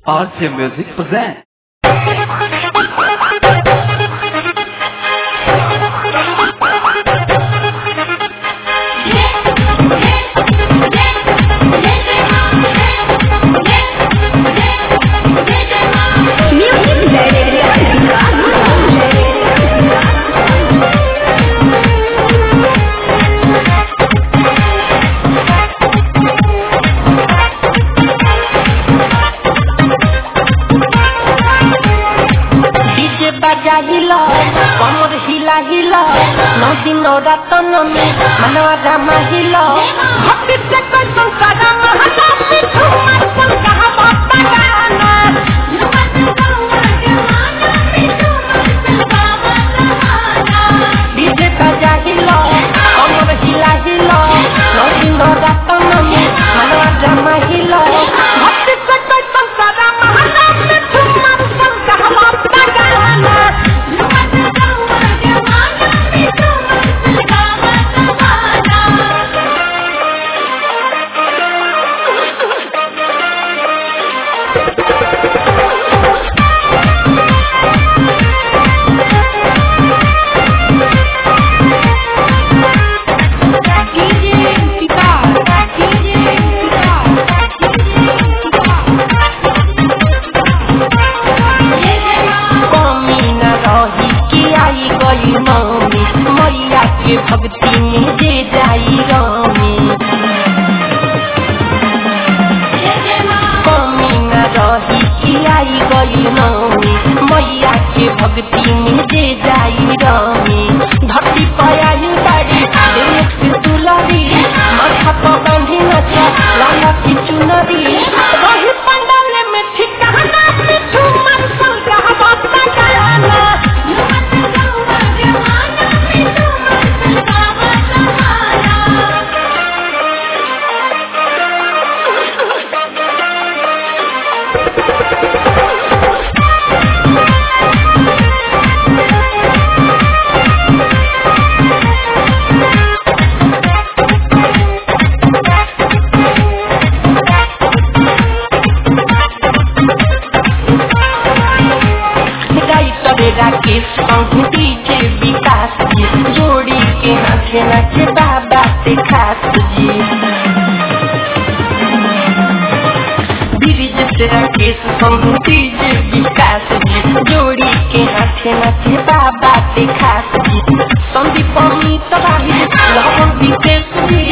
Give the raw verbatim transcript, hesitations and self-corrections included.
R C Music presents. Hilah, kamu hilah hilah, nanti noda tanami, mana ada mahilah. Hati sekali sangkara mahalapi, cuma sangkara bapakana. Dije kaja hilah, kamu hilah hilah, nanti noda tanami, mana ada mahilah. Hati sekali sangkara mahalapi, cuma sangkara bapakana. भक्ति में दे जाई रामी कमी न रही कि आई गई नौमी मैया के भक्ति में दे जाई रामी धरती पाई बाड़ी देख से दुलारी माथा पर बांधी नचा लाला की चुनरी रही पंडाल में ठिकाना पिठू मन संगा बाता गाना राकेश पंक्ति के विकास जी जोड़ी के हाथे नाचे बाबा से खास जी ब्रिज से राकेश पंक्ति के विकास जी जोड़ी के हाथे नाचे बाबा से खास जी संदीप अमित राही लवन विशेष जी